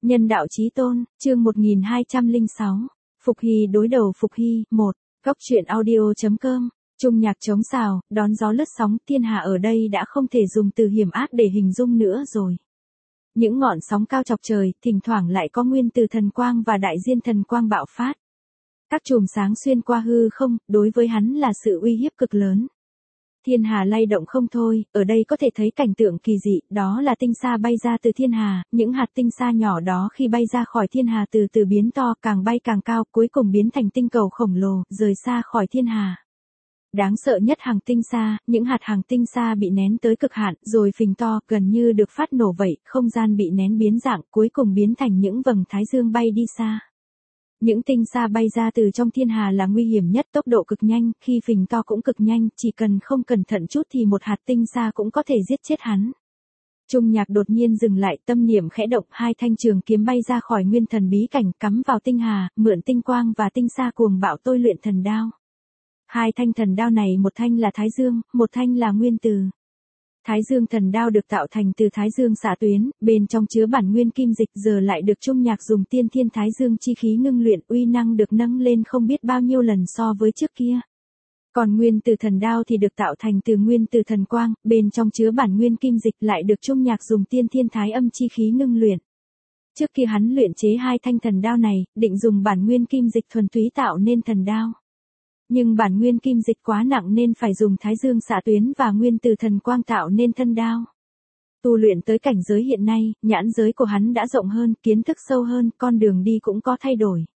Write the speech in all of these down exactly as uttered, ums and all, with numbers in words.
Nhân đạo chí tôn, chương một nghìn hai trăm lẻ sáu. Phục Hy đối đầu Phục Hy, một. Góc truyện audio.com. Trung nhạc chống xào, đón gió lướt sóng, thiên hạ ở đây đã không thể dùng từ hiểm ác để hình dung nữa rồi. Những ngọn sóng cao chọc trời, thỉnh thoảng lại có nguyên từ thần quang và đại diên thần quang bạo phát. Các chùm sáng xuyên qua hư không, đối với hắn là sự uy hiếp cực lớn. Thiên hà lay động không thôi, ở đây có thể thấy cảnh tượng kỳ dị, đó là tinh sa bay ra từ thiên hà, những hạt tinh sa nhỏ đó khi bay ra khỏi thiên hà từ từ biến to, càng bay càng cao, cuối cùng biến thành tinh cầu khổng lồ, rời xa khỏi thiên hà. Đáng sợ nhất hàng tinh sa, những hạt hàng tinh sa bị nén tới cực hạn, rồi phình to, gần như được phát nổ vậy, không gian bị nén biến dạng, cuối cùng biến thành những vầng thái dương bay đi xa. Những tinh sa bay ra từ trong thiên hà là nguy hiểm nhất, tốc độ cực nhanh, khi phình to cũng cực nhanh, chỉ cần không cẩn thận chút thì một hạt tinh sa cũng có thể giết chết hắn. Trung nhạc đột nhiên dừng lại, tâm niệm khẽ động, hai thanh trường kiếm bay ra khỏi nguyên thần bí cảnh, cắm vào tinh hà, mượn tinh quang và tinh sa cuồng bạo tôi luyện thần đao. Hai thanh thần đao này, một thanh là Thái Dương, một thanh là Nguyên Từ. Thái Dương thần đao được tạo thành từ Thái Dương xạ tuyến, bên trong chứa bản nguyên kim dịch, giờ lại được Trung nhạc dùng tiên thiên Thái Dương chi khí ngưng luyện, uy năng được nâng lên không biết bao nhiêu lần so với trước kia. Còn Nguyên Từ thần đao thì được tạo thành từ Nguyên Từ thần quang, bên trong chứa bản nguyên kim dịch, lại được Trung nhạc dùng tiên thiên Thái âm chi khí ngưng luyện. Trước kia hắn luyện chế hai thanh thần đao này, định dùng bản nguyên kim dịch thuần túy tạo nên thần đao. Nhưng bản nguyên kim dịch quá nặng nên phải dùng Thái Dương xạ tuyến và Nguyên Từ thần quang tạo nên thân đao. Tu luyện tới cảnh giới hiện nay, nhãn giới của hắn đã rộng hơn, kiến thức sâu hơn, con đường đi cũng có thay đổi.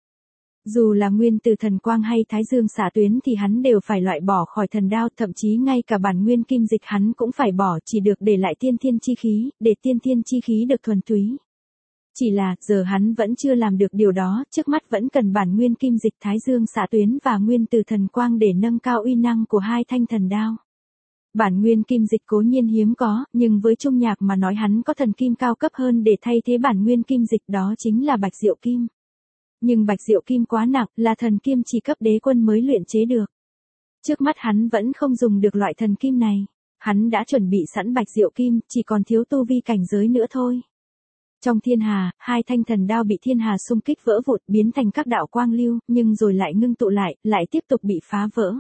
Dù là Nguyên Từ thần quang hay Thái Dương xạ tuyến thì hắn đều phải loại bỏ khỏi thần đao, thậm chí ngay cả bản nguyên kim dịch hắn cũng phải bỏ, chỉ được để lại tiên thiên chi khí, để tiên thiên chi khí được thuần túy. Chỉ là, giờ hắn vẫn chưa làm được điều đó, trước mắt vẫn cần bản nguyên kim dịch, Thái Dương xạ tuyến và Nguyên Từ thần quang để nâng cao uy năng của hai thanh thần đao. Bản nguyên kim dịch cố nhiên hiếm có, nhưng với Trung nhạc mà nói hắn có thần kim cao cấp hơn để thay thế bản nguyên kim dịch, đó chính là Bạch Diệu Kim. Nhưng Bạch Diệu Kim quá nặng, là thần kim chỉ cấp đế quân mới luyện chế được. Trước mắt hắn vẫn không dùng được loại thần kim này. Hắn đã chuẩn bị sẵn Bạch Diệu Kim, chỉ còn thiếu tu vi cảnh giới nữa thôi. Trong thiên hà, hai thanh thần đao bị thiên hà xung kích vỡ vụn, biến thành các đạo quang lưu, nhưng rồi lại ngưng tụ lại, lại tiếp tục bị phá vỡ.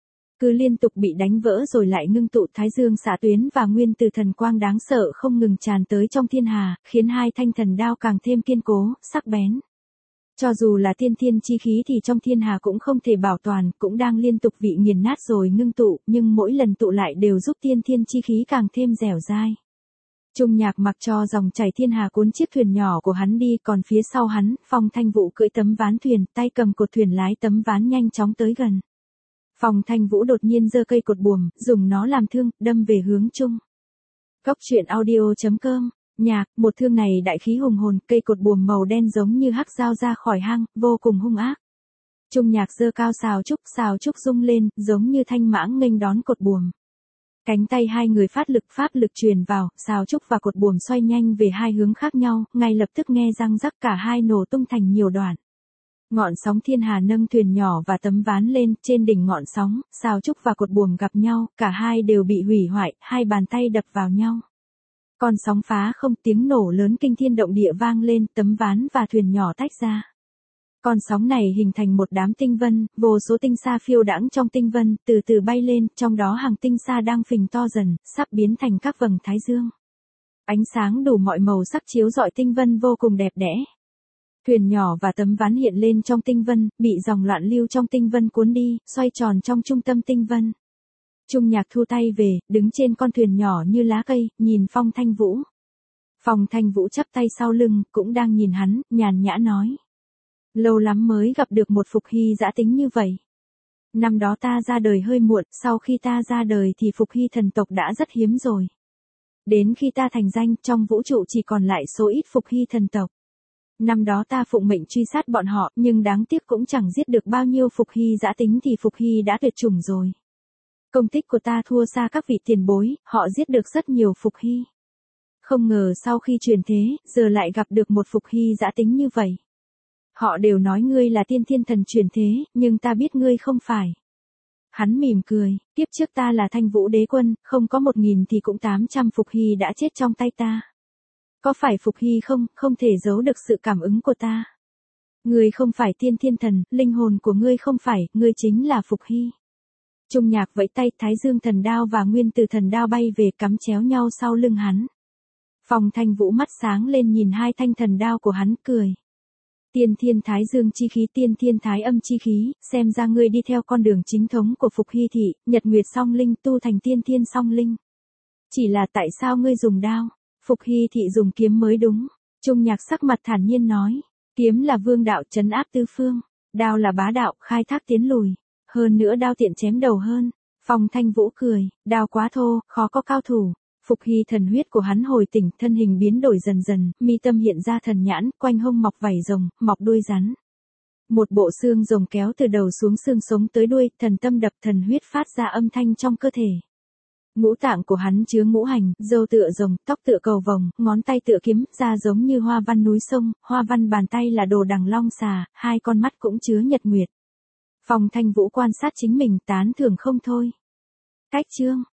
Cứ liên tục bị đánh vỡ rồi lại ngưng tụ, Thái Dương xạ tuyến và Nguyên Từ thần quang đáng sợ không ngừng tràn tới trong thiên hà, khiến hai thanh thần đao càng thêm kiên cố, sắc bén. Cho dù là tiên thiên chi khí thì trong thiên hà cũng không thể bảo toàn, cũng đang liên tục bị nghiền nát rồi ngưng tụ, nhưng mỗi lần tụ lại đều giúp tiên thiên chi khí càng thêm dẻo dai. Trung nhạc mặc cho dòng chảy thiên hà cuốn chiếc thuyền nhỏ của hắn đi, còn phía sau hắn, Phong Thanh Vũ cưỡi tấm ván thuyền, tay cầm cột thuyền lái tấm ván nhanh chóng tới gần. Phong Thanh Vũ đột nhiên giơ cây cột buồm, dùng nó làm thương, đâm về hướng Trung. Góc truyện audio.com. Nhạc, một thương này đại khí hùng hồn, cây cột buồm màu đen giống như hắc dao ra khỏi hang, vô cùng hung ác. Trung nhạc giơ cao sào trúc, sào trúc rung lên, giống như thanh mãng nghênh đón cột buồm. Cánh tay hai người phát lực, pháp lực truyền vào, sào trúc và cột buồm xoay nhanh về hai hướng khác nhau, ngay lập tức nghe răng rắc, cả hai nổ tung thành nhiều đoạn. Ngọn sóng thiên hà nâng thuyền nhỏ và tấm ván lên, trên đỉnh ngọn sóng, sào trúc và cột buồm gặp nhau, cả hai đều bị hủy hoại, hai bàn tay đập vào nhau. Con sóng phá không, tiếng nổ lớn kinh thiên động địa vang lên, tấm ván và thuyền nhỏ tách ra. Con sóng này hình thành một đám tinh vân, vô số tinh sa phiêu đãng trong tinh vân, từ từ bay lên, trong đó hàng tinh sa đang phình to dần, sắp biến thành các vầng thái dương. Ánh sáng đủ mọi màu sắc chiếu rọi tinh vân vô cùng đẹp đẽ. Thuyền nhỏ và tấm ván hiện lên trong tinh vân, bị dòng loạn lưu trong tinh vân cuốn đi, xoay tròn trong trung tâm tinh vân. Trung nhạc thu tay về, đứng trên con thuyền nhỏ như lá cây, nhìn Phong Thanh Vũ. Phong Thanh Vũ chắp tay sau lưng, cũng đang nhìn hắn, nhàn nhã nói. Lâu lắm mới gặp được một Phục Hy dã tính như vậy. Năm đó ta ra đời hơi muộn, sau khi ta ra đời thì Phục Hy thần tộc đã rất hiếm rồi. Đến khi ta thành danh, trong vũ trụ chỉ còn lại số ít Phục Hy thần tộc. Năm đó ta phụng mệnh truy sát bọn họ, nhưng đáng tiếc cũng chẳng giết được bao nhiêu Phục Hy dã tính thì Phục Hy đã tuyệt chủng rồi. Công tích của ta thua xa các vị tiền bối, họ giết được rất nhiều Phục Hy. Không ngờ sau khi truyền thế, giờ lại gặp được một Phục Hy dã tính như vậy. Họ đều nói ngươi là tiên thiên thần truyền thế, nhưng ta biết ngươi không phải. Hắn mỉm cười, kiếp trước ta là Thanh Vũ đế quân, không có một nghìn thì cũng tám trăm Phục Hy đã chết trong tay ta. Có phải Phục Hy không, không thể giấu được sự cảm ứng của ta. Ngươi không phải tiên thiên thần, linh hồn của ngươi không phải, ngươi chính là Phục Hy. Trung Nhạc vẫy tay, Thái Dương thần đao và Nguyên Tử thần đao bay về cắm chéo nhau sau lưng hắn. Phong Thanh Vũ mắt sáng lên nhìn hai thanh thần đao của hắn cười. Tiên thiên Thái Dương chi khí, tiên thiên Thái Âm chi khí, xem ra ngươi đi theo con đường chính thống của Phục Hy thị, Nhật Nguyệt song linh tu thành tiên thiên song linh. Chỉ là tại sao ngươi dùng đao? Phục Hy thị dùng kiếm mới đúng. Trung Nhạc sắc mặt thản nhiên nói. Kiếm là vương đạo trấn áp tứ phương. Đao là bá đạo khai thác tiến lùi. Hơn nữa đao tiện chém đầu hơn. Phong Thanh Vũ cười. Đao quá thô, khó có cao thủ. Phục Hy thần huyết của hắn hồi tỉnh, thân hình biến đổi dần dần, mi tâm hiện ra thần nhãn, quanh hông mọc vảy rồng, mọc đuôi rắn. Một bộ xương rồng kéo từ đầu xuống xương sống tới đuôi, thần tâm đập, thần huyết phát ra âm thanh trong cơ thể. Ngũ tạng của hắn chứa ngũ hành, râu tựa rồng, tóc tựa cầu vồng, ngón tay tựa kiếm, da giống như hoa văn núi sông, hoa văn bàn tay là đồ đằng long xà, hai con mắt cũng chứa nhật nguyệt. Phong Thanh Vũ quan sát chính mình, tán thưởng không thôi. Cách chương